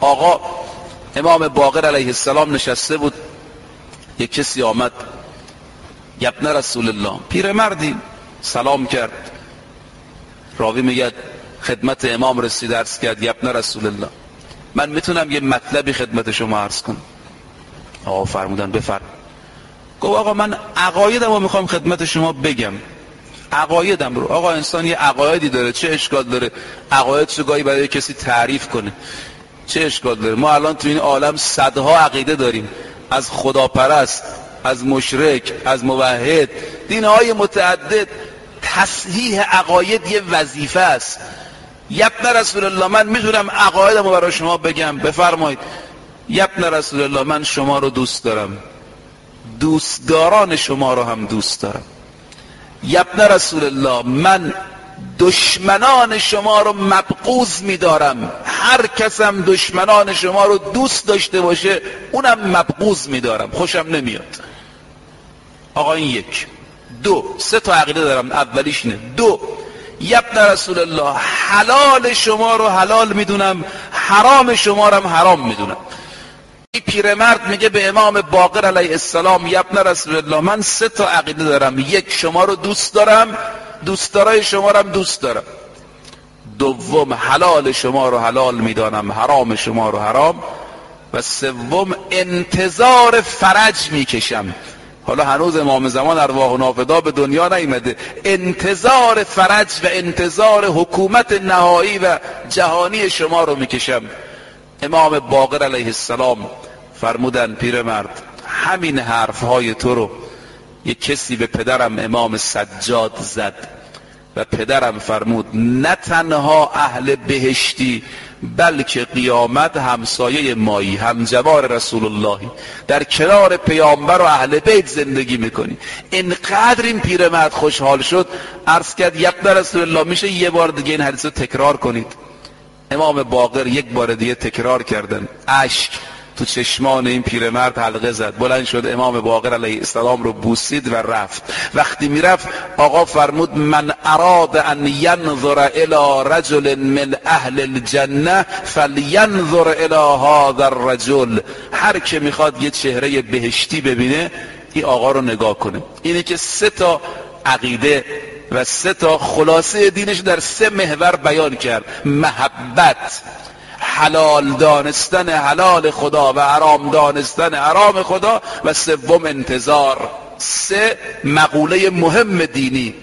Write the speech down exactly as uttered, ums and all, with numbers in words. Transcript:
آقا امام باقر علیه السلام نشسته بود، یک کسی آمد، یبن رسول الله، پیرمردی سلام کرد. راوی میگه خدمت امام رسید، عرض کرد یبن رسول الله، من میتونم یه مطلبی خدمت شما عرض کنم؟ آقا فرمودن بفرم. گفت آقا من عقایدمو میخوام خدمت شما بگم، عقایدم رو. آقا انسان یه عقایدی داره، چه اشکال داره عقایدشو گاهی برای کسی تعریف کنه؟ چه اشکال داره؟ ما الان تو این عالم صدها عقیده داریم، از خداپرست، از مشرک، از موحد، دینهای متعدد. تصحیح عقاید یه وظیفه است. یبن رسول الله، من میتونم عقایدمو برای شما بگم؟ بفرمایید. یبن رسول الله، من شما رو دوست دارم، دوستداران شما رو هم دوست دارم. یبن رسول الله، من دشمنان شما رو مبغوض می‌دارم، هر کسم دشمنان شما رو دوست داشته باشه اونم مبغوض می‌دارم، خوشم نمیاد. آقا این یک. دو، سه تا عقیده دارم، اولیش اینه. دو، یبن رسول الله، حلال شما رو حلال میدونم، حرام شما رو هم حرام میدونم. این پیرمرد میگه به امام باقر علیه السلام یبن رسول الله، من سه تا عقیده دارم، یک، شما رو دوست دارم، دوستدارای شما رو هم دوست دارم. دوم، حلال شما رو حلال میدانم، حرام شما رو حرام. و سوم، انتظار فرج میکشم. حالا هنوز امام زمان ارواح و نافدا به دنیا نیامده، انتظار فرج و انتظار حکومت نهایی و جهانی شما رو میکشم. امام باقر علیه السلام فرمودن پیرمرد، همین حرفهای تو رو یک کسی به پدرم امام سجاد زد و پدرم فرمود نه تنها اهل بهشتی بلکه قیامت همسایه مایی، همجوار رسول اللهی، در کنار پیامبر و اهل بیت زندگی میکنی. اینقدر این پیرمرد خوشحال شد، عرض کرد یبن رسول الله، میشه یه بار دیگه این حدیث رو تکرار کنید؟ امام باقر یک بار دیگه تکرار کردن، اشک تو چشمان این پیرمرد حلقه زد، بلند شد امام باقر علیه السلام رو بوسید و رفت. وقتی میرفت آقا فرمود من اراد ان ینظر الی رجل من اهل الجنه فلینظر الی هذا الرجل، هر که میخواد یه چهره بهشتی ببینه این آقا رو نگاه کنه. اینه که سه تا عقیده و سه تا خلاصه دینش در سه محور بیان کرد: محبت، حلال دانستن حلال خدا و حرام دانستن حرام خدا، و سوم انتظار. سه مقوله مهم دینی: